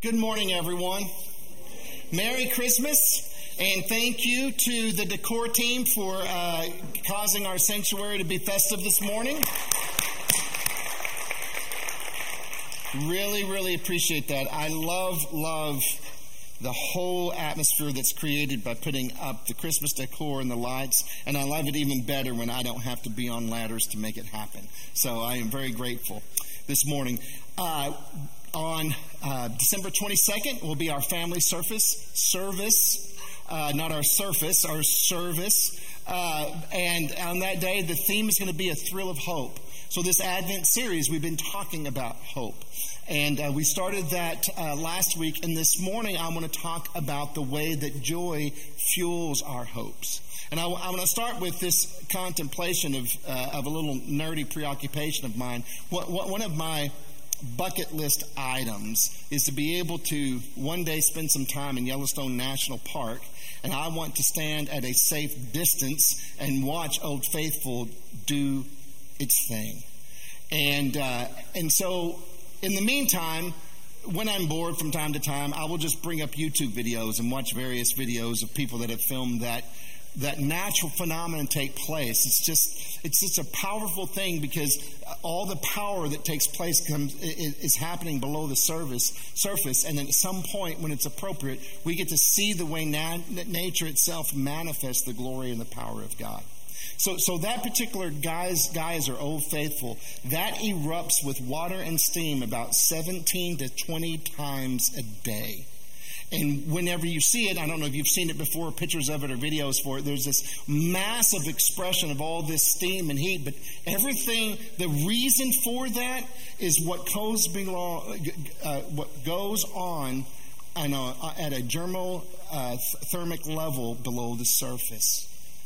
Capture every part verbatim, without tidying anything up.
Good morning, everyone. Merry Christmas, and thank you to the decor team for uh, causing our sanctuary to be festive this morning. Really, really appreciate that. I love, love the whole atmosphere that's created by putting up the Christmas decor and the lights, and I love it even better when I don't have to be on ladders to make it happen. So I am very grateful this morning. Uh, on uh, December twenty-second will be our family service, service, uh, not our surface, our service. Uh, and on that day, the theme is going to be a thrill of hope. So this Advent series, we've been talking about hope. And uh, we started that uh, last week, and this morning I want to talk about the way that joy fuels our hopes. And I, I want to start with this contemplation of uh, of a little nerdy preoccupation of mine. What, what, one of my bucket list items is to be able to one day spend some time in Yellowstone National Park, and I want to stand at a safe distance and watch Old Faithful do its thing. And uh, and so in the meantime, when I'm bored from time to time, I will just bring up YouTube videos and watch various videos of people that have filmed that that natural phenomenon take place. It's just it's just a powerful thing because all the power that takes place comes is, is happening below the surface surface, and then at some point when it's appropriate, we get to see the way na- nature itself manifests the glory and the power of God. So, so that particular guys, guys or Old Faithful, that erupts with water and steam about seventeen to twenty times a day. And whenever you see it, I don't know if you've seen it before, pictures of it or videos for it, there's this massive expression of all this steam and heat. But everything, the reason for that is what goes below, uh, what goes on at a, at a germothermic uh, level below the surface.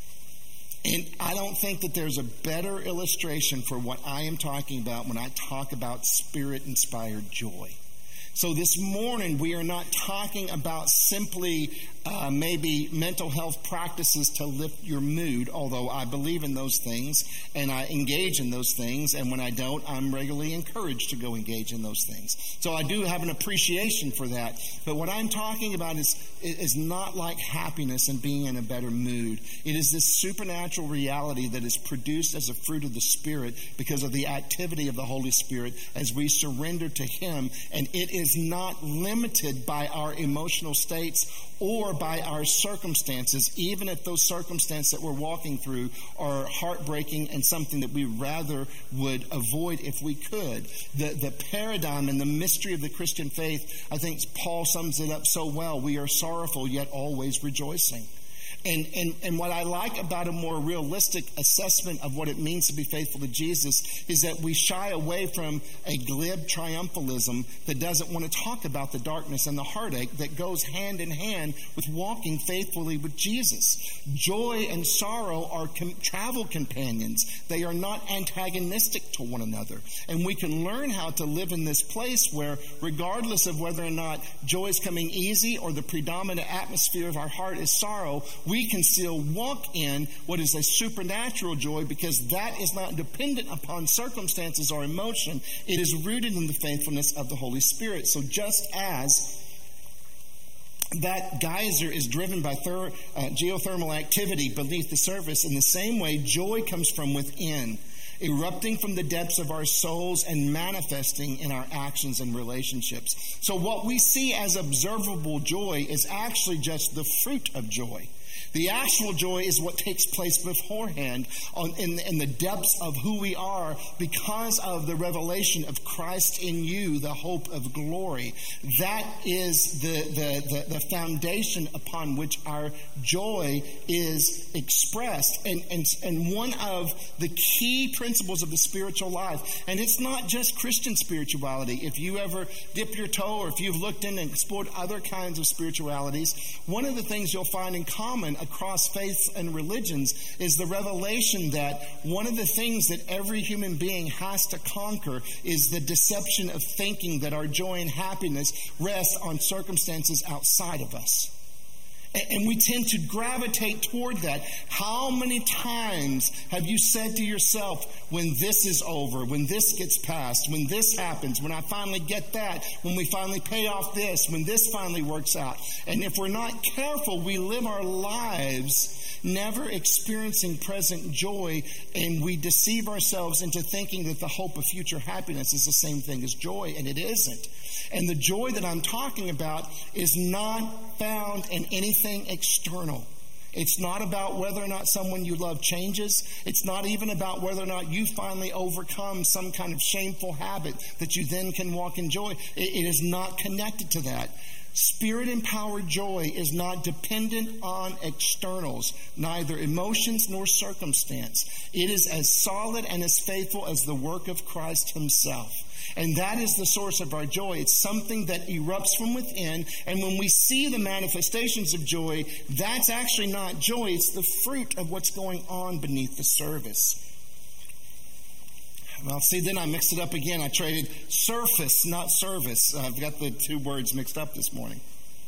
And I don't think that there's a better illustration for what I am talking about when I talk about Spirit-inspired joy. So this morning, we are not talking about simply uh, maybe mental health practices to lift your mood, although I believe in those things and I engage in those things. And when I don't, I'm regularly encouraged to go engage in those things. So I do have an appreciation for that. But what I'm talking about is, is not like happiness and being in a better mood. It is this supernatural reality that is produced as a fruit of the Spirit because of the activity of the Holy Spirit as we surrender to Him. And it is not limited by our emotional states or by our circumstances, even if those circumstances that we're walking through are heartbreaking and something that we rather would avoid if we could. The, the paradigm and the mystery of the Christian faith, I think Paul sums it up so well. We are sorrowful, yet always rejoicing. And, and and what I like about a more realistic assessment of what it means to be faithful to Jesus is that we shy away from a glib triumphalism that doesn't want to talk about the darkness and the heartache that goes hand in hand with walking faithfully with Jesus. Joy and sorrow are com- travel companions. They are not antagonistic to one another. And we can learn how to live in this place where, regardless of whether or not joy is coming easy or the predominant atmosphere of our heart is sorrow, we We can still walk in what is a supernatural joy because that is not dependent upon circumstances or emotion. It is rooted in the faithfulness of the Holy Spirit. So just as that geyser is driven by ther- uh, geothermal activity beneath the surface, in the same way, joy comes from within, erupting from the depths of our souls and manifesting in our actions and relationships. So what we see as observable joy is actually just the fruit of joy. The actual joy is what takes place beforehand on, in, in the depths of who we are because of the revelation of Christ in you, the hope of glory. That is the, the, the, the foundation upon which our joy is expressed. And, and, and one of the key principles of the spiritual life, and it's not just Christian spirituality. If you ever dip your toe or if you've looked in and explored other kinds of spiritualities, one of the things you'll find in common across faiths and religions is the revelation that one of the things that every human being has to conquer is the deception of thinking that our joy and happiness rest on circumstances outside of us. And we tend to gravitate toward that. How many times have you said to yourself, when this is over, when this gets passed, when this happens, when I finally get that, when we finally pay off this, when this finally works out? And if we're not careful, we live our lives never experiencing present joy, and we deceive ourselves into thinking that the hope of future happiness is the same thing as joy, and it isn't. And the joy that I'm talking about is not found in anything external. It's not about whether or not someone you love changes. It's not even about whether or not you finally overcome some kind of shameful habit that you then can walk in joy. It, it is not connected to that. Spirit-empowered joy is not dependent on externals, neither emotions nor circumstance. It is as solid and as faithful as the work of Christ himself. And that is the source of our joy. It's something that erupts from within. And when we see the manifestations of joy, that's actually not joy. It's the fruit of what's going on beneath the surface. Well, see, then I mixed it up again. I traded surface, not service. I've got the two words mixed up this morning.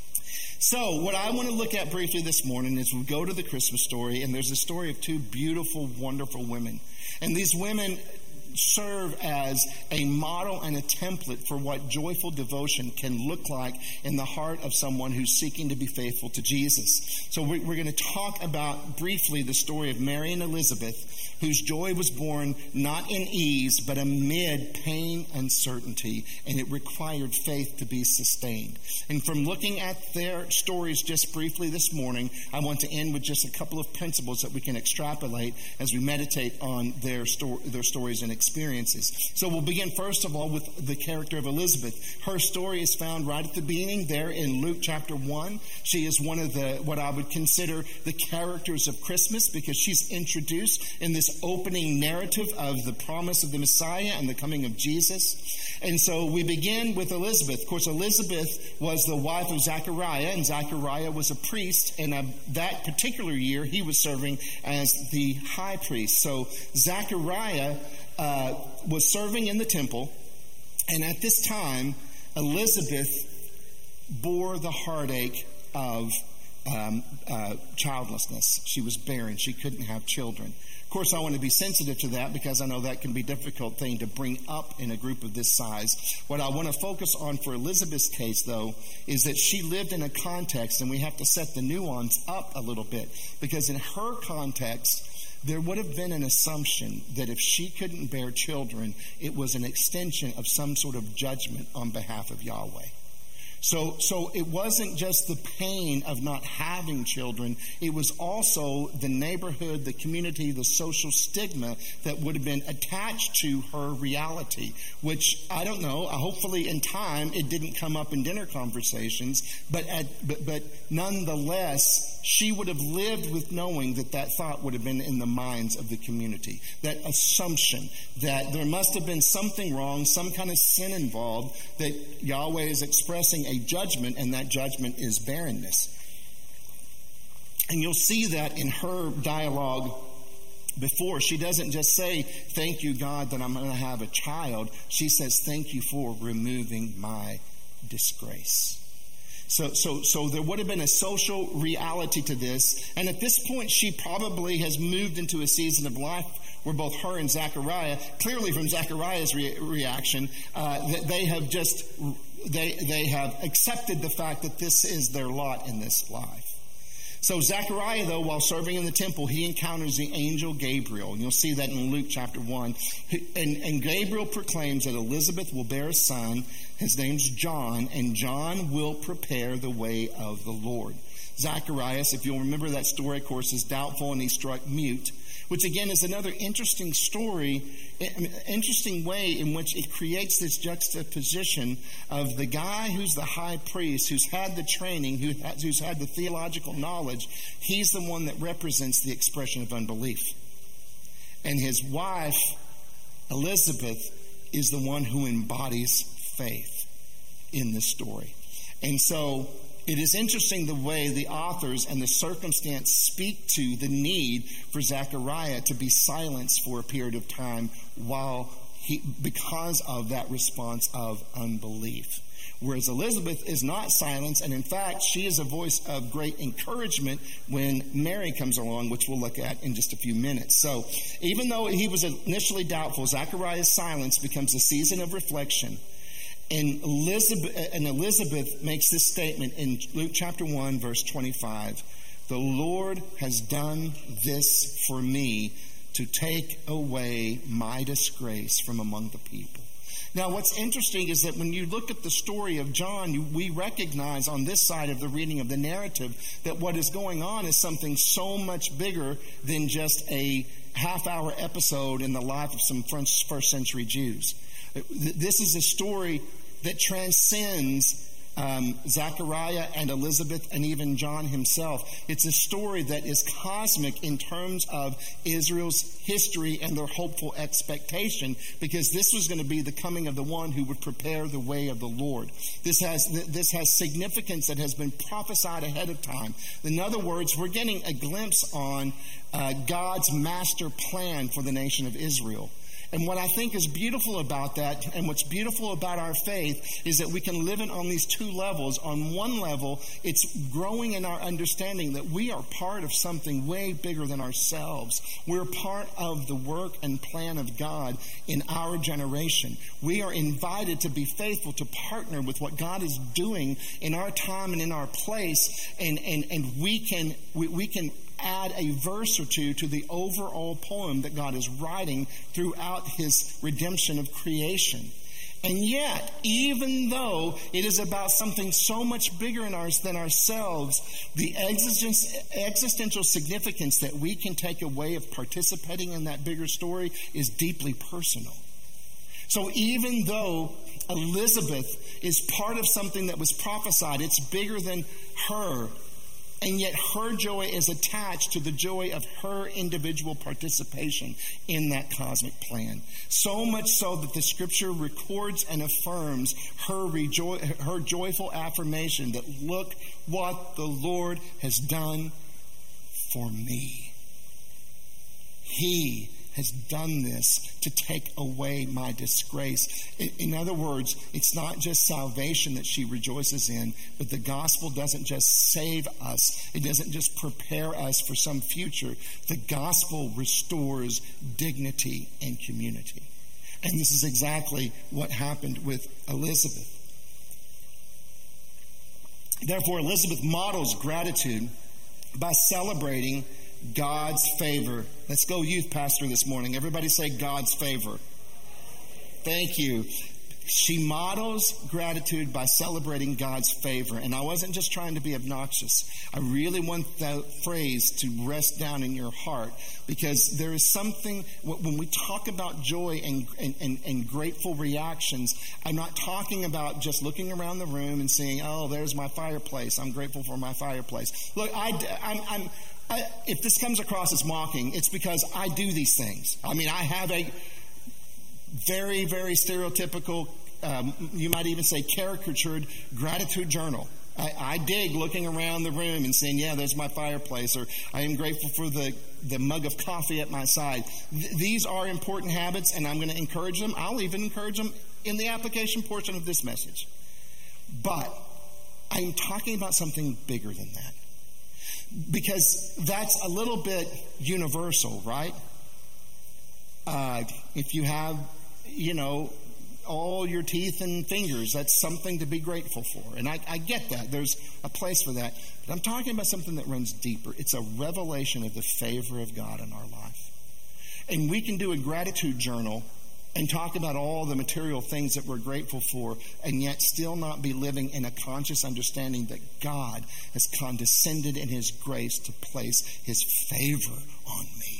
So what I want to look at briefly this morning is we go to the Christmas story, and there's a story of two beautiful, wonderful women. And these women serve as a model and a template for what joyful devotion can look like in the heart of someone who's seeking to be faithful to Jesus. So we're going to talk about briefly the story of Mary and Elizabeth, whose joy was born not in ease, but amid pain and uncertainty, and it required faith to be sustained. And from looking at their stories just briefly this morning, I want to end with just a couple of principles that we can extrapolate as we meditate on their, sto- their stories and experiences. So we'll begin first of all with the character of Elizabeth. Her story is found right at the beginning there in Luke chapter one. She is one of the, what I would consider the characters of Christmas, because she's introduced in this opening narrative of the promise of the Messiah and the coming of Jesus. And so we begin with Elizabeth. Of course, Elizabeth was the wife of Zechariah, and Zechariah was a priest, and uh, that particular year he was serving as the high priest. So Zechariah uh, was serving in the temple, and at this time Elizabeth bore the heartache of um, uh, childlessness. She was barren. She couldn't have children. Of course, I want to be sensitive to that because I know that can be a difficult thing to bring up in a group of this size. What I want to focus on for Elizabeth's case, though, is that she lived in a context, and we have to set the nuance up a little bit, because in her context, there would have been an assumption that if she couldn't bear children, it was an extension of some sort of judgment on behalf of Yahweh. So, so it wasn't just the pain of not having children. It was also the neighborhood, the community, the social stigma that would have been attached to her reality, which I don't know. Hopefully in time it didn't come up in dinner conversations, but, at, but, but nonetheless, she would have lived with knowing that that thought would have been in the minds of the community. That assumption that there must have been something wrong, some kind of sin involved, that Yahweh is expressing a judgment, and that judgment is barrenness. And you'll see that in her dialogue before. She doesn't just say, "Thank you, God, that I'm going to have a child." She says, "Thank you for removing my disgrace." So, so, so there would have been a social reality to this. And at this point, she probably has moved into a season of life where both her and Zechariah, clearly from Zechariah's re- reaction, uh, that they have just, they, they have accepted the fact that this is their lot in this life. So Zechariah, though, while serving in the temple, he encounters the angel Gabriel. And you'll see that in Luke chapter one. And, and Gabriel proclaims that Elizabeth will bear a son. His name's John, and John will prepare the way of the Lord. Zacharias, if you'll remember that story, of course, is doubtful, and he's struck mute, which again is another interesting story, I mean, interesting way in which it creates this juxtaposition of the guy who's the high priest, who's had the training, who has, who's had the theological knowledge. He's the one that represents the expression of unbelief. And his wife, Elizabeth, is the one who embodies faith in this story. And so it is interesting the way the authors and the circumstance speak to the need for Zechariah to be silenced for a period of time while he, because of that response of unbelief. Whereas Elizabeth is not silenced, and in fact, she is a voice of great encouragement when Mary comes along, which we'll look at in just a few minutes. So even though he was initially doubtful, Zechariah's silence becomes a season of reflection. And Elizabeth, and Elizabeth makes this statement in Luke chapter one, verse twenty-five. The Lord has done this for me to take away my disgrace from among the people. Now, what's interesting is that when you look at the story of John, you, we recognize on this side of the reading of the narrative that what is going on is something so much bigger than just a half-hour episode in the life of some first, first century Jews. This is a story that transcends Um, Zechariah and Elizabeth and even John himself. It's a story that is cosmic in terms of Israel's history and their hopeful expectation, because this was going to be the coming of the one who would prepare the way of the Lord. This has this has significance that has been prophesied ahead of time. In other words, we're getting a glimpse on uh, God's master plan for the nation of Israel. And what I think is beautiful about that, and what's beautiful about our faith, is that we can live it on these two levels. On one level, it's growing in our understanding that we are part of something way bigger than ourselves. We're part of the work and plan of God in our generation. We are invited to be faithful, to partner with what God is doing in our time and in our place, and, and, and we can we, we can add a verse or two to the overall poem that God is writing throughout his redemption of creation. And yet, even though it is about something so much bigger in ours than ourselves, the existential significance that we can take away of participating in that bigger story is deeply personal. So even though Elizabeth is part of something that was prophesied, it's bigger than her, and yet her joy is attached to the joy of her individual participation in that cosmic plan. So much so that the scripture records and affirms her, rejo- her joyful affirmation that, look what the Lord has done for me. He has done this to take away my disgrace. In, in other words, it's not just salvation that she rejoices in, but the gospel doesn't just save us. It doesn't just prepare us for some future. The gospel restores dignity and community. And this is exactly what happened with Elizabeth. Therefore, Elizabeth models gratitude by celebrating God's favor. Let's go youth pastor this morning. Everybody say God's favor. Thank you. She models gratitude by celebrating God's favor. And I wasn't just trying to be obnoxious. I really want that phrase to rest down in your heart, because there is something, when we talk about joy and, and, and, and grateful reactions, I'm not talking about just looking around the room and saying, oh, there's my fireplace. I'm grateful for my fireplace. Look, I, I'm, I'm I, if this comes across as mocking, it's because I do these things. I mean, I have a very, very stereotypical, um, you might even say caricatured gratitude journal. I, I dig looking around the room and saying, yeah, there's my fireplace, or I am grateful for the, the mug of coffee at my side. Th- these are important habits, and I'm going to encourage them. I'll even encourage them in the application portion of this message. But I'm talking about something bigger than that. Because that's a little bit universal, right? Uh, if you have, you know, all your teeth and fingers, that's something to be grateful for. And I, I get that. There's a place for that. But I'm talking about something that runs deeper. It's a revelation of the favor of God in our life. And we can do a gratitude journal and talk about all the material things that we're grateful for, and yet still not be living in a conscious understanding that God has condescended in his grace to place his favor on me.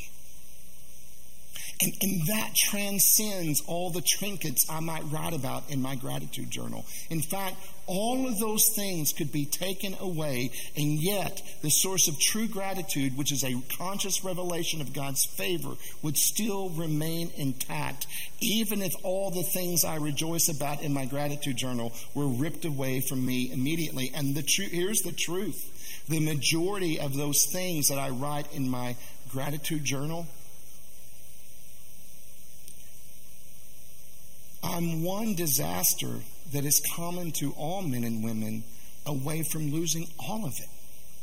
And, and that transcends all the trinkets I might write about in my gratitude journal. In fact, all of those things could be taken away, and yet the source of true gratitude, which is a conscious revelation of God's favor, would still remain intact, even if all the things I rejoice about in my gratitude journal were ripped away from me immediately. And the tr- here's the truth. The majority of those things that I write in my gratitude journal I'm one disaster that is common to all men and women away from losing all of it.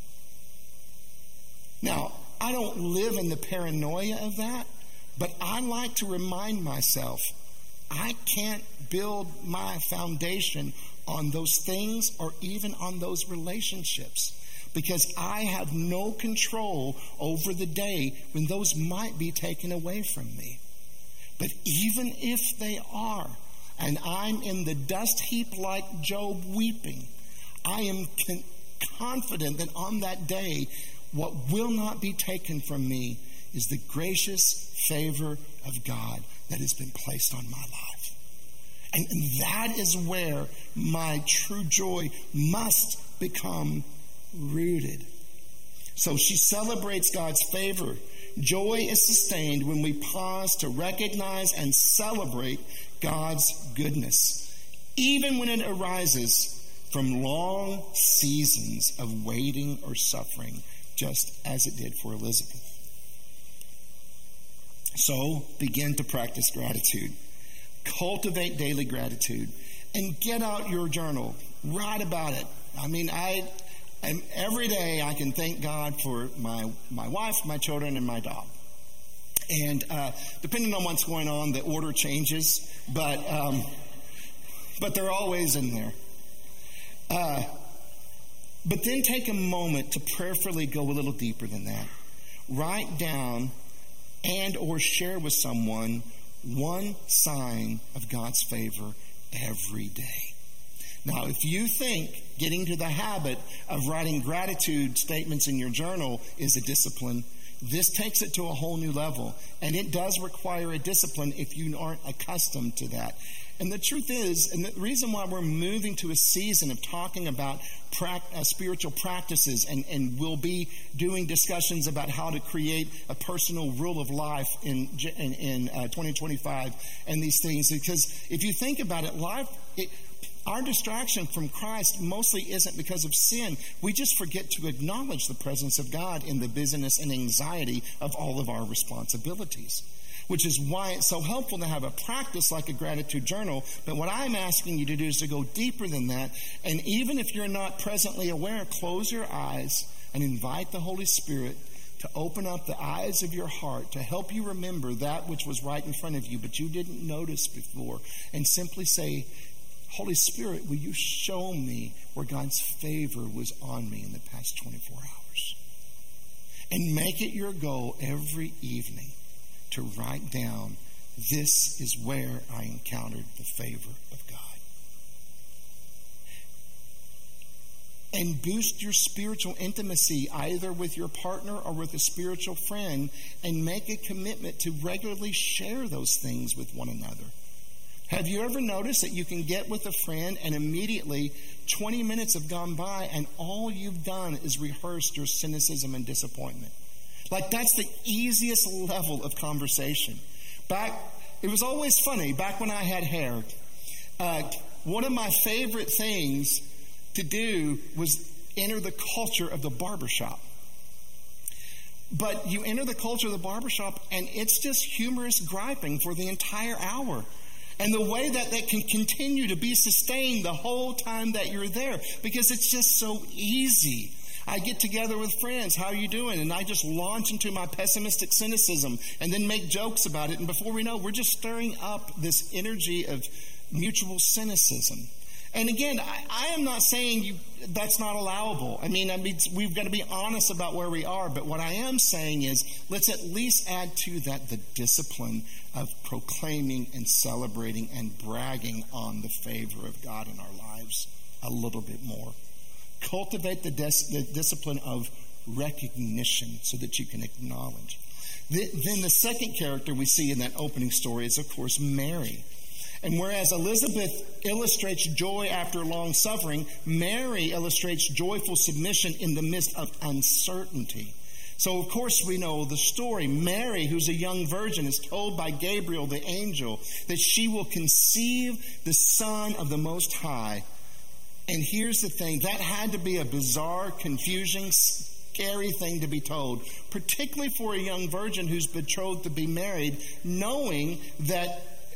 Now, I don't live in the paranoia of that, but I like to remind myself I can't build my foundation on those things or even on those relationships, because I have no control over the day when those might be taken away from me. But even if they are, and I'm in the dust heap like Job weeping, I am con- confident that on that day, what will not be taken from me is the gracious favor of God that has been placed on my life. And, and that is where my true joy must become rooted. So she celebrates God's favor. Joy is sustained when we pause to recognize and celebrate God's goodness, even when it arises from long seasons of waiting or suffering, just as it did for Elizabeth. So begin to practice gratitude. Cultivate daily gratitude. And get out your journal. Write about it. I mean, I, I'm, every day I can thank God for my, my wife, my children, and my dog. And uh, depending on what's going on, the order changes. But, um, but they're always in there. Uh, but then take a moment to prayerfully go a little deeper than that. Write down and or share with someone one sign of God's favor every day. Now, if you think getting to the habit of writing gratitude statements in your journal is a discipline, this takes it to a whole new level. And it does require a discipline if you aren't accustomed to that. And the truth is, and the reason why we're moving to a season of talking about pra- uh, spiritual practices, and, and we'll be doing discussions about how to create a personal rule of life in in, in uh, twenty twenty-five and these things, because if you think about it, life, it, our distraction from Christ mostly isn't because of sin. We just forget to acknowledge the presence of God in the busyness and anxiety of all of our responsibilities. Which is why it's so helpful to have a practice like a gratitude journal. But what I'm asking you to do is to go deeper than that. And even if you're not presently aware, close your eyes and invite the Holy Spirit to open up the eyes of your heart to help you remember that which was right in front of you, but you didn't notice before. And simply say, Holy Spirit, will you show me where God's favor was on me in the past twenty-four hours? And make it your goal every evening to write down, this is where I encountered the favor of God. And boost your spiritual intimacy either with your partner or with a spiritual friend, and make a commitment to regularly share those things with one another. Have you ever noticed that you can get with a friend and immediately twenty minutes have gone by and all you've done is rehearsed your cynicism and disappointment? Like, that's the easiest level of conversation. Back, it was always funny, back when I had hair, uh, one of my favorite things to do was enter the culture of the barbershop. But you enter the culture of the barbershop, and it's just humorous griping for the entire hour. And the way that that can continue to be sustained the whole time that you're there, because it's just so easy. I get together with friends, how are you doing? And I just launch into my pessimistic cynicism and then make jokes about it. And before we know, we're just stirring up this energy of mutual cynicism. And again, I, I am not saying you, that's not allowable. I mean, I mean, we've got to be honest about where we are. But what I am saying is, let's at least add to that the discipline of proclaiming and celebrating and bragging on the favor of God in our lives a little bit more. Cultivate the, des- the discipline of recognition so that you can acknowledge. The, then the second character we see in that opening story is, of course, Mary. And whereas Elizabeth illustrates joy after long suffering, Mary illustrates joyful submission in the midst of uncertainty. So, of course, we know the story. Mary, who's a young virgin, is told by Gabriel, the angel, that she will conceive the Son of the Most High. And here's the thing, that had to be a bizarre, confusing, scary thing to be told, particularly for a young virgin who's betrothed to be married, knowing that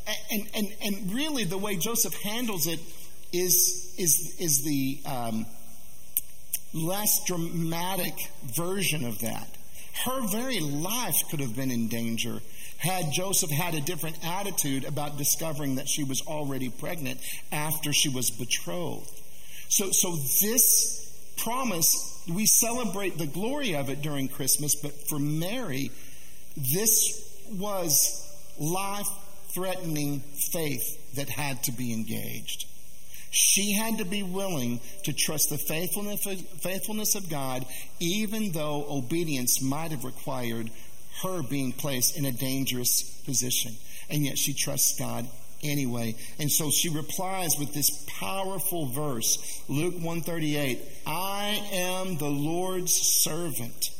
And, and, and really the way Joseph handles it is, is, is the um, less dramatic version of that. Her very life could have been in danger had Joseph had a different attitude about discovering that she was already pregnant after she was betrothed. So, so this promise, we celebrate the glory of it during Christmas, but for Mary, this was life-threatening faith that had to be engaged. She had to be willing to trust the faithfulness of, faithfulness of God, even though obedience might have required her being placed in a dangerous position. And yet she trusts God anyway. And so she replies with this powerful verse, Luke one thirty-eight, I am the Lord's servant.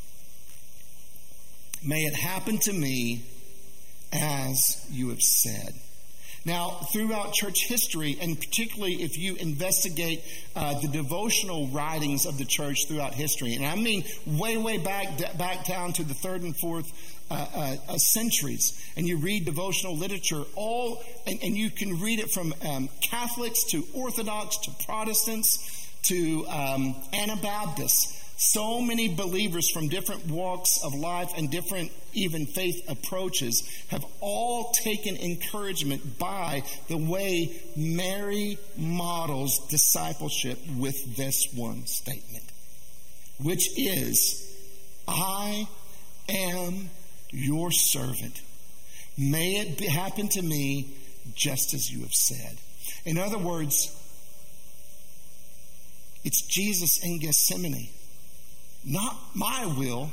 May it happen to me as you have said. Now, throughout church history, and particularly if you investigate uh, the devotional writings of the church throughout history, and I mean way, way back back down to the third and fourth uh, uh, uh, centuries, and you read devotional literature, all, and, and you can read it from um, Catholics to Orthodox to Protestants to um, Anabaptists. So many believers from different walks of life and different even faith approaches have all taken encouragement by the way Mary models discipleship with this one statement, which is, I am your servant. May it be, happen to me just as you have said. In other words, it's Jesus in Gethsemane. Not my will,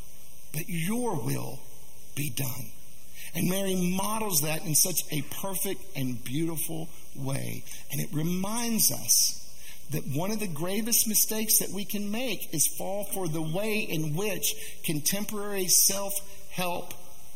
but your will be done. And Mary models that in such a perfect and beautiful way. And it reminds us that one of the gravest mistakes that we can make is fall for the way in which contemporary self-help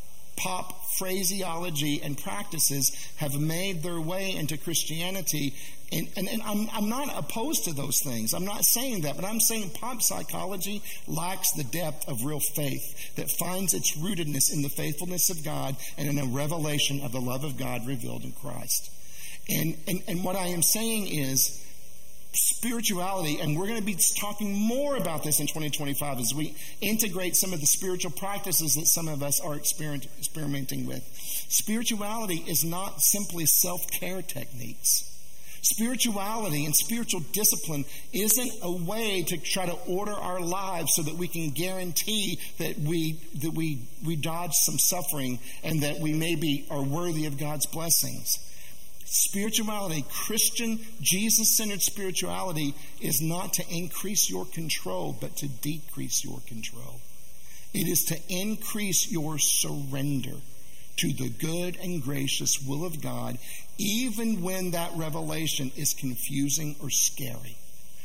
pop phraseology and practices have made their way into Christianity. And, and, and I'm, I'm not opposed to those things. I'm not saying that, but I'm saying pop psychology lacks the depth of real faith that finds its rootedness in the faithfulness of God and in a revelation of the love of God revealed in Christ. And, and, and what I am saying is spirituality, and we're going to be talking more about this in twenty twenty-five as we integrate some of the spiritual practices that some of us are experimenting with. Spirituality is not simply self-care techniques. Spirituality and spiritual discipline isn't a way to try to order our lives so that we can guarantee that we that we we dodge some suffering and that we maybe are worthy of God's blessings. Spirituality, Christian, Jesus-centered spirituality, is not to increase your control, but to decrease your control. It is to increase your surrender to the good and gracious will of God, even when that revelation is confusing or scary.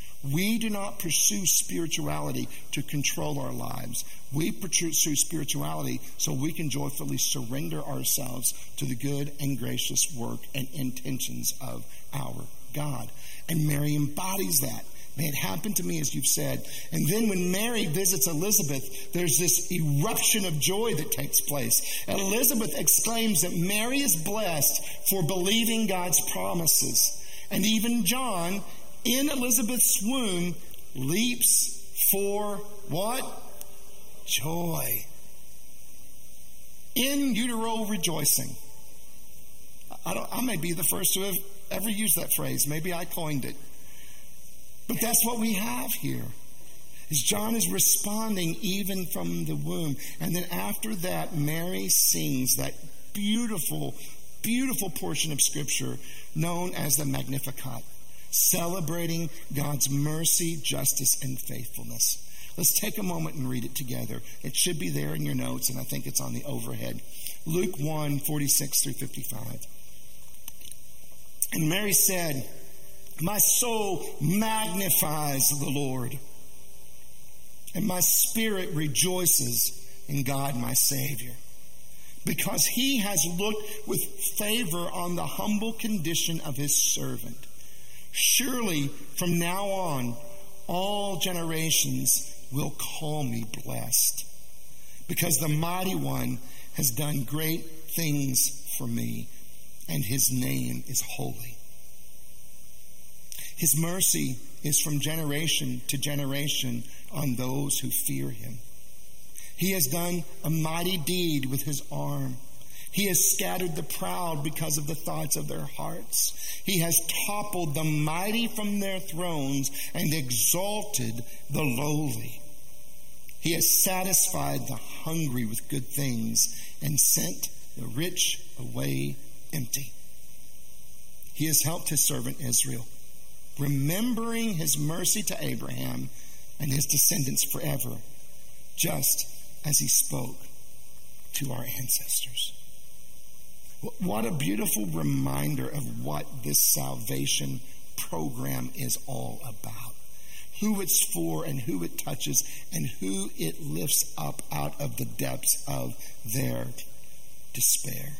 We do not pursue spirituality to control our lives. We pursue spirituality so we can joyfully surrender ourselves to the good and gracious work and intentions of our God. And Mary embodies that. May it happen to me as you've said. And then when Mary visits Elizabeth, there's this eruption of joy that takes place. Elizabeth exclaims that Mary is blessed for believing God's promises. And even John, in Elizabeth's womb, leaps for what? Joy. In utero rejoicing. I, don't, I may be the first to have ever used that phrase. Maybe I coined it. But that's what we have here. Is John is responding even from the womb. And then after that, Mary sings that beautiful, beautiful portion of Scripture known as the Magnificat, celebrating God's mercy, justice, and faithfulness. Let's take a moment and read it together. It should be there in your notes, and I think it's on the overhead. Luke one, forty-six through fifty-five. And Mary said, my soul magnifies the Lord, and my spirit rejoices in God my Savior, because he has looked with favor on the humble condition of his servant. Surely from now on, all generations will call me blessed, because the Mighty One has done great things for me. and his name is holy. His mercy is from generation to generation on those who fear him. He has done a mighty deed with his arm. He has scattered the proud because of the thoughts of their hearts. He has toppled the mighty from their thrones and exalted the lowly. He has satisfied the hungry with good things and sent the rich away empty. He has helped his servant Israel, remembering his mercy to Abraham and his descendants forever, just as he spoke to our ancestors. What a beautiful reminder of what this salvation program is all about. Who it's for and who it touches and who it lifts up out of the depths of their despair.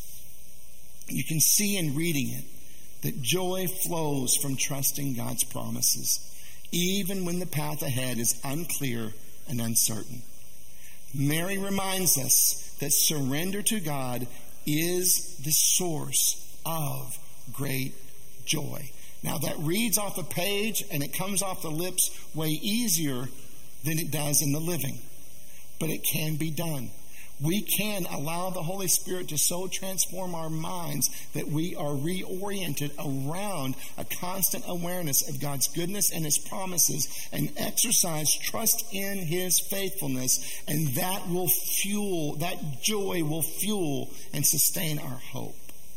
You can see in reading it that joy flows from trusting God's promises, even when the path ahead is unclear and uncertain. Mary reminds us that surrender to God is the source of great joy. Now that reads off a page and it comes off the lips way easier than it does in the living. But it can be done. We can allow the Holy Spirit to so transform our minds that we are reoriented around a constant awareness of God's goodness and his promises and exercise trust in his faithfulness, and that will fuel, that joy will fuel and sustain our hope.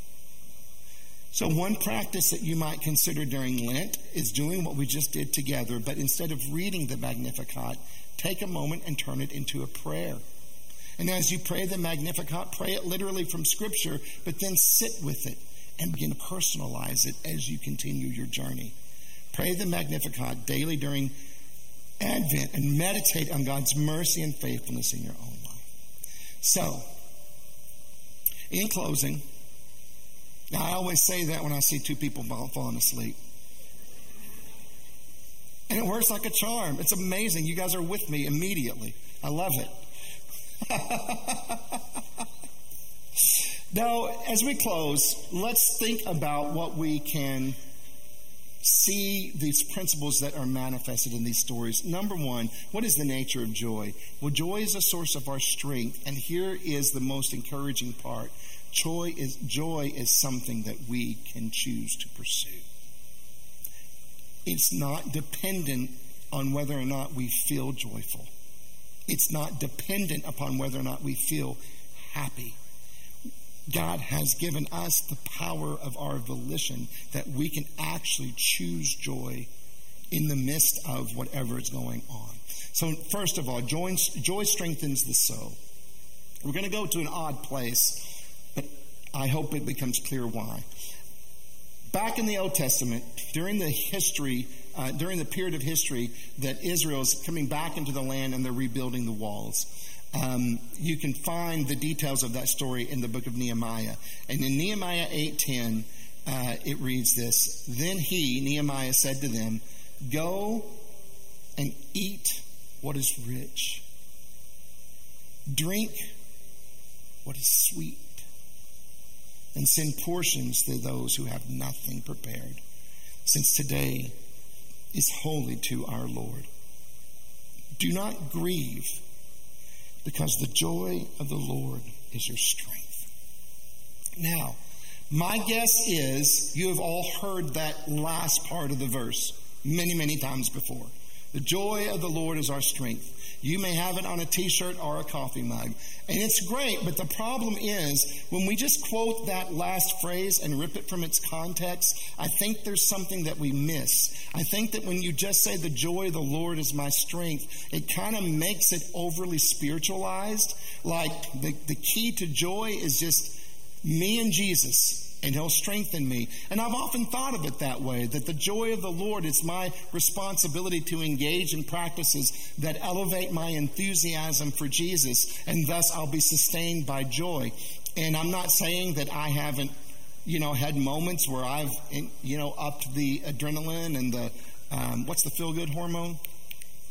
So one practice that you might consider during Lent is doing what we just did together, but instead of reading the Magnificat, take a moment and turn it into a prayer. And as you pray the Magnificat, pray it literally from Scripture, but then sit with it and begin to personalize it as you continue your journey. Pray the Magnificat daily during Advent and meditate on God's mercy and faithfulness in your own life. So, in closing, now I always say that when I see two people falling asleep. And it works like a charm. It's amazing. You guys are with me immediately. I love it. Now, as we close, let's think about what we can see, these principles that are manifested in these stories. Number one, what is the nature of joy? Well, joy is a source of our strength, and here is the most encouraging part. Joy is, joy is something that we can choose to pursue. It's not dependent on whether or not we feel joyful. It's not dependent upon whether or not we feel happy. God has given us the power of our volition that we can actually choose joy in the midst of whatever is going on. So first of all, joy, joy strengthens the soul. We're going to go to an odd place, but I hope it becomes clear why. Back in the Old Testament, during the history, uh, during the period of history that Israel's coming back into the land and they're rebuilding the walls, um, you can find the details of that story in the book of Nehemiah. And in Nehemiah eight ten, uh, it reads this: Then he, Nehemiah, said to them, "Go and eat what is rich, drink what is sweet, and send portions to those who have nothing prepared, since today is holy to our Lord. Do not grieve, because the joy of the Lord is your strength." Now, my guess is you have all heard that last part of the verse many, many times before. The joy of the Lord is our strength. You may have it on a t-shirt or a coffee mug. And it's great, but the problem is when we just quote that last phrase and rip it from its context, I think there's something that we miss. I think that when you just say the joy of the Lord is my strength, it kind of makes it overly spiritualized. Like the, the key to joy is just me and Jesus, and he'll strengthen me. And I've often thought of it that way, that the joy of the Lord is my responsibility to engage in practices that elevate my enthusiasm for Jesus, and thus I'll be sustained by joy. And I'm not saying that I haven't, you know, had moments where I've, you know, upped the adrenaline and the, um, what's the feel-good hormone?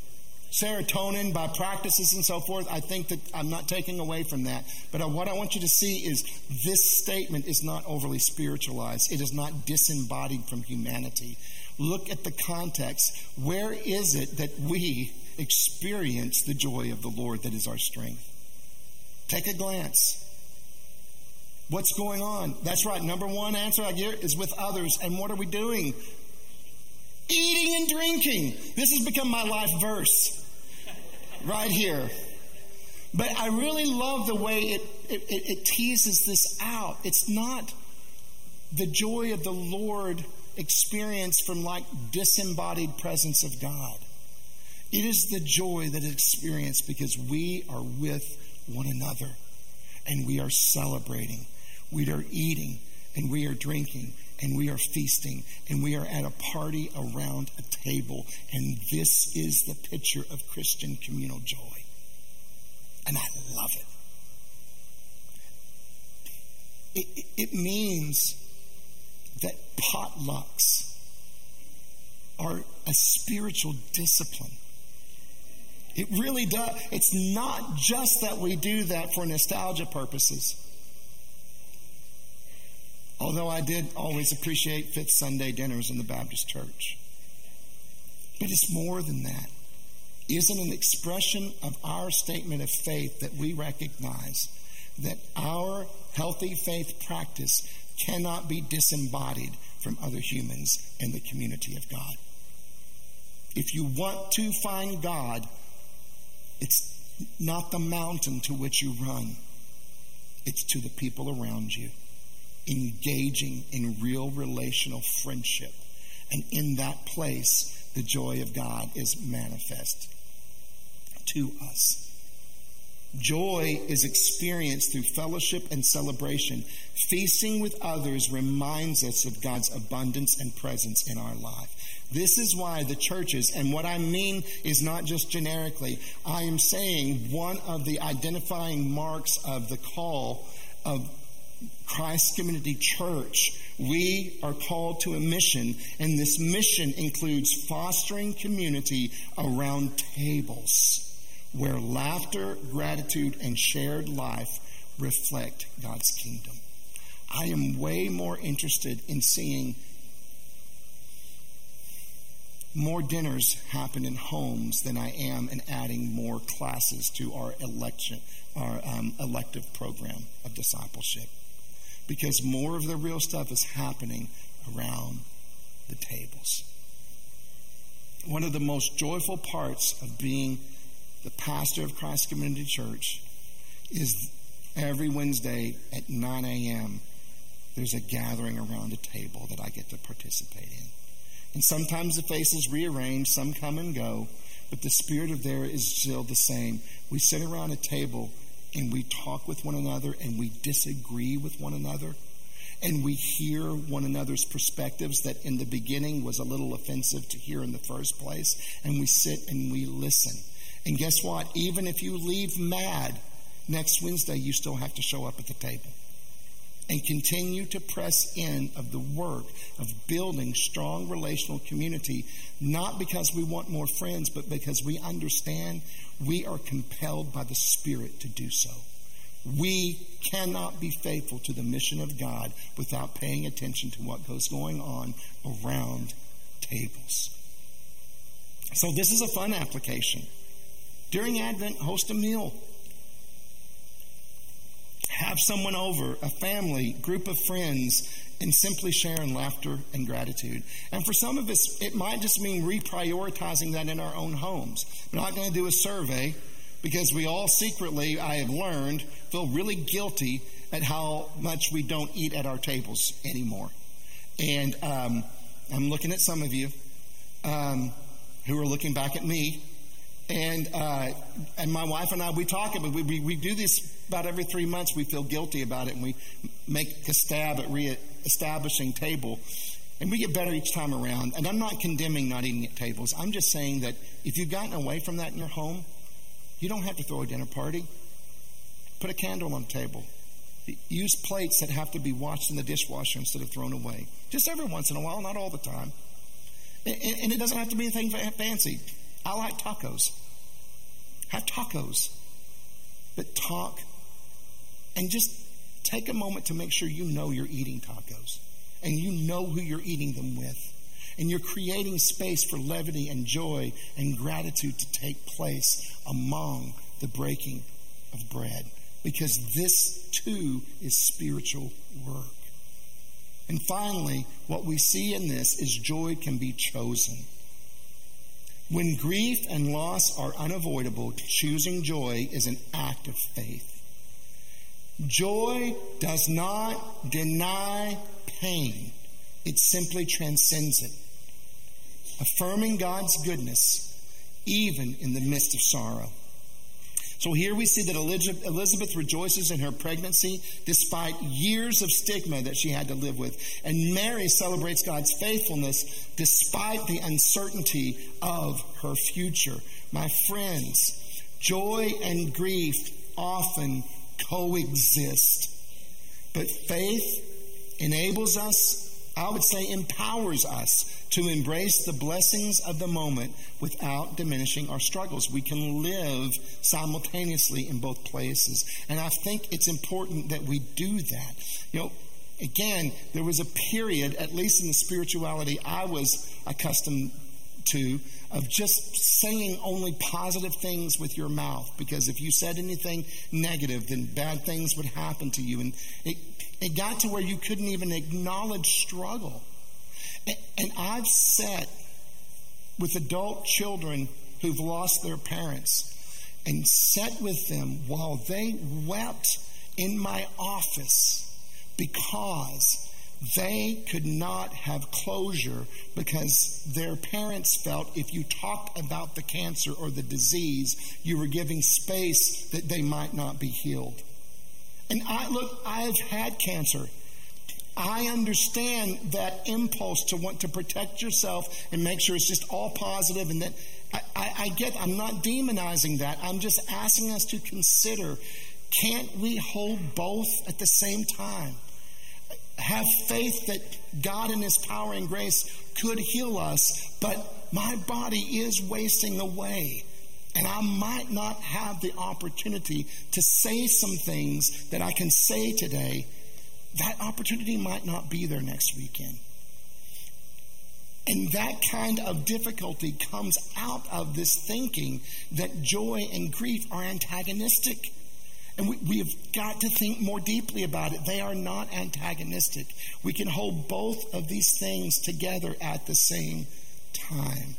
serotonin by practices and so forth. I think that I'm not taking away from that. But what I want you to see is this statement is not overly spiritualized. It is not disembodied from humanity. Look at the context. Where is it that we experience the joy of the Lord that is our strength? Take a glance. What's going on? That's right. Number one answer I get is with others. And what are we doing? Eating and drinking. This has become my life verse right here. But I really love the way it, it, it teases this out. It's not the joy of the Lord experienced from like disembodied presence of God. It is the joy that is experienced because we are with one another and we are celebrating. We are eating and we are drinking and we are feasting and we are at a party around a table. And this is the picture of Christian communal joy. And I love it. It, it, it means that potlucks are a spiritual discipline. It really does. It's not just that we do that for nostalgia purposes. Although I did always appreciate Fifth Sunday dinners in the Baptist church. But it's more than that. Isn't an expression of our statement of faith that we recognize that our healthy faith practice cannot be disembodied from other humans in the community of God. If you want to find God, it's not the mountain to which you run. It's to the people around you. Engaging in real relational friendship. And in that place, the joy of God is manifest to us. Joy is experienced through fellowship and celebration. Feasting with others reminds us of God's abundance and presence in our life. This is why the churches, and what I mean is not just generically, I am saying one of the identifying marks of the call of Christ Community Church, we are called to a mission, and this mission includes fostering community around tables where laughter, gratitude, and shared life reflect God's kingdom. I am way more interested in seeing more dinners happen in homes than I am in adding more classes to our election, our um, elective program of discipleship. Because more of the real stuff is happening around the tables. One of the most joyful parts of being the pastor of Christ Community Church is every Wednesday at nine a.m. there's a gathering around a table that I get to participate in. And sometimes the faces rearrange, some come and go, but the spirit of there is still the same. We sit around a table and we talk with one another and we disagree with one another. And we hear one another's perspectives that in the beginning was a little offensive to hear in the first place. And we sit and we listen. And guess what? Even if you leave mad, next Wednesday you still have to show up at the table. And continue to press in of the work of building strong relational community, not because we want more friends, but because we understand we are compelled by the Spirit to do so. We cannot be faithful to the mission of God without paying attention to what goes going on around tables. So this is a fun application. During Advent, host a meal. Have someone over, a family, group of friends, and simply share in laughter and gratitude. And for some of us, it might just mean reprioritizing that in our own homes. We're not going to do a survey because we all secretly, I have learned, feel really guilty at how much we don't eat at our tables anymore. And um, I'm looking at some of you um, who are looking back at me. And uh, and my wife and I, we talk about we, we we do this about every three months. We feel guilty about it, and we make a stab at re-establishing table. And we get better each time around. And I'm not condemning not eating at tables. I'm just saying that if you've gotten away from that in your home, you don't have to throw a dinner party. Put a candle on the table. Use plates that have to be washed in the dishwasher instead of thrown away. Just every once in a while, not all the time. And, and it doesn't have to be anything fancy. I like tacos. Have tacos. But talk and just take a moment to make sure you know you're eating tacos and you know who you're eating them with. And you're creating space for levity and joy and gratitude to take place among the breaking of bread. Because this too is spiritual work. And finally, what we see in this is joy can be chosen. When grief and loss are unavoidable, choosing joy is an act of faith. Joy does not deny pain. It simply transcends it, affirming God's goodness even in the midst of sorrow. So here we see that Elizabeth rejoices in her pregnancy despite years of stigma that she had to live with. And Mary celebrates God's faithfulness despite the uncertainty of her future. My friends, joy and grief often coexist. But faith enables us, I would say empowers us, to embrace the blessings of the moment without diminishing our struggles. We can live simultaneously in both places. And I think it's important that we do that. You know, again, there was a period, at least in the spirituality I was accustomed to, of just saying only positive things with your mouth. Because if you said anything negative, then bad things would happen to you. And it, it got to where you couldn't even acknowledge struggle. And I've sat with adult children who've lost their parents and sat with them while they wept in my office because they could not have closure because their parents felt if you talked about the cancer or the disease, you were giving space that they might not be healed. And I look, I've had cancer. I understand that impulse to want to protect yourself and make sure it's just all positive, and that I, I, I get, I'm not demonizing that. I'm just asking us to consider, can't we hold both at the same time? Have faith that God in His power and grace could heal us, but my body is wasting away. And I might not have the opportunity to say some things that I can say today. That opportunity might not be there next weekend. And that kind of difficulty comes out of this thinking that joy and grief are antagonistic. And we, we have got to think more deeply about it. They are not antagonistic. We can hold both of these things together at the same time.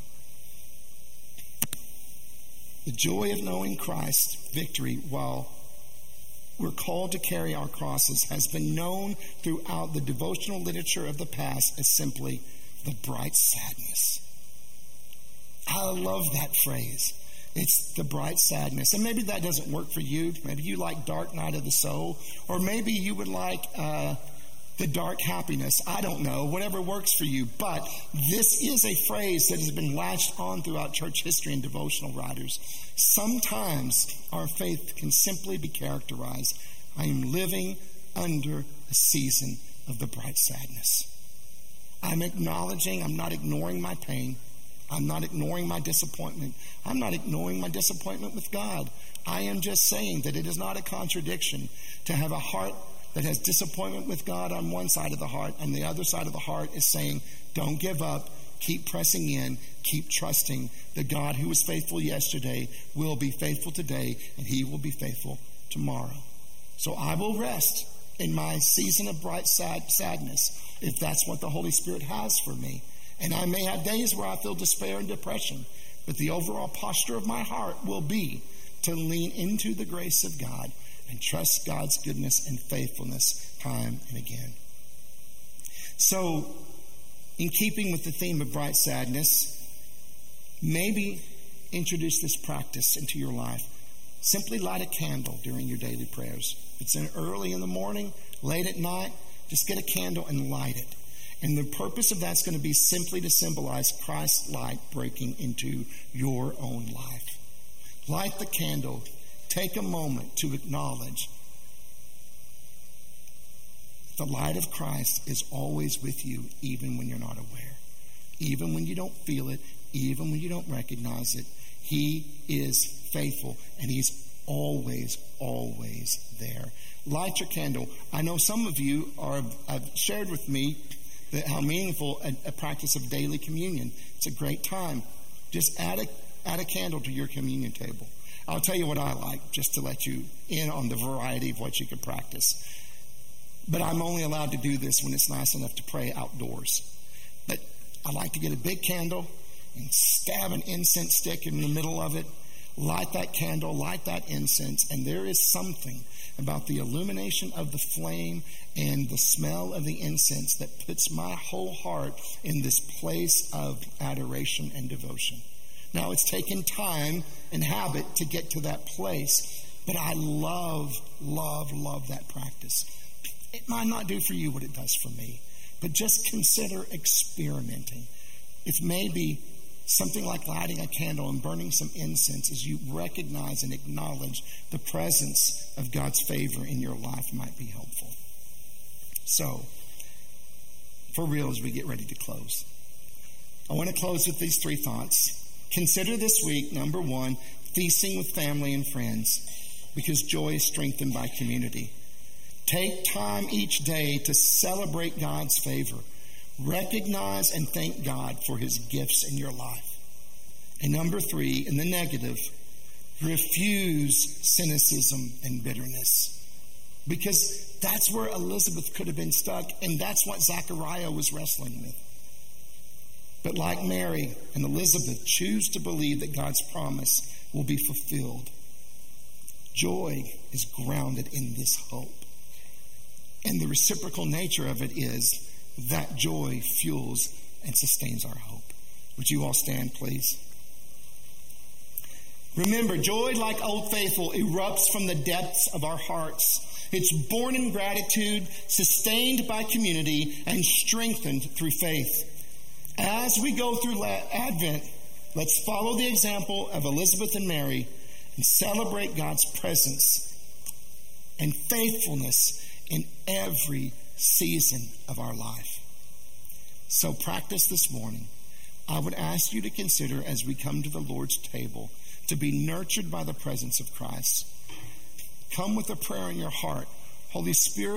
The joy of knowing Christ's victory while we're called to carry our crosses has been known throughout the devotional literature of the past as simply the bright sadness. I love that phrase. It's the bright sadness. And maybe that doesn't work for you. Maybe you like dark night of the soul. Or maybe you would like uh, the dark happiness. I don't know. Whatever works for you. But this is a phrase that has been latched on throughout church history and devotional writers. Sometimes our faith can simply be characterized. I am living under a season of the bright sadness. I'm acknowledging, I'm not ignoring my pain. I'm not ignoring my disappointment. I'm not ignoring my disappointment with God. I am just saying that it is not a contradiction to have a heart that has disappointment with God on one side of the heart, and the other side of the heart is saying, don't give up, keep pressing in, keep trusting that God who was faithful yesterday will be faithful today, and He will be faithful tomorrow. So I will rest in my season of bright sad sadness if that's what the Holy Spirit has for me. And I may have days where I feel despair and depression, but the overall posture of my heart will be to lean into the grace of God and trust God's goodness and faithfulness time and again. So, in keeping with the theme of bright sadness, maybe introduce this practice into your life. Simply light a candle during your daily prayers. If it's in early in the morning, late at night, just get a candle and light it. And the purpose of that's going to be simply to symbolize Christ's light breaking into your own life. Light the candle. Take a moment to acknowledge the light of Christ is always with you, even when you're not aware. even when you don't feel it, even when you don't recognize it. He is faithful, and he's always, always there. Light your candle. I know some of you are have shared with me that how meaningful a, a practice of daily communion. It's a great time. Just add a add a candle to your communion table. I'll tell you what I like, just to let you in on the variety of what you can practice. But I'm only allowed to do this when it's nice enough to pray outdoors. But I like to get a big candle and stab an incense stick in the middle of it, light that candle, light that incense, and there is something about the illumination of the flame and the smell of the incense that puts my whole heart in this place of adoration and devotion. Now, it's taken time and habit to get to that place, but I love, love, love that practice. It might not do for you what it does for me, but just consider experimenting. If maybe something like lighting a candle and burning some incense as you recognize and acknowledge the presence of God's favor in your life might be helpful. So, for real, as we get ready to close, I want to close with these three thoughts. Consider this week, number one, feasting with family and friends, because joy is strengthened by community. Take time each day to celebrate God's favor. Recognize and thank God for his gifts in your life. And number three, in the negative, refuse cynicism and bitterness. Because that's where Elizabeth could have been stuck, and that's what Zechariah was wrestling with. But like Mary and Elizabeth, choose to believe that God's promise will be fulfilled. Joy is grounded in this hope. And the reciprocal nature of it is that joy fuels and sustains our hope. Would you all stand, please? Remember, joy, like Old Faithful, erupts from the depths of our hearts. It's born in gratitude, sustained by community, and strengthened through faith. As we go through Advent, let's follow the example of Elizabeth and Mary and celebrate God's presence and faithfulness in every season of our life. So practice this morning. I would ask you to consider, as we come to the Lord's table, to be nurtured by the presence of Christ. Come with a prayer in your heart. Holy Spirit,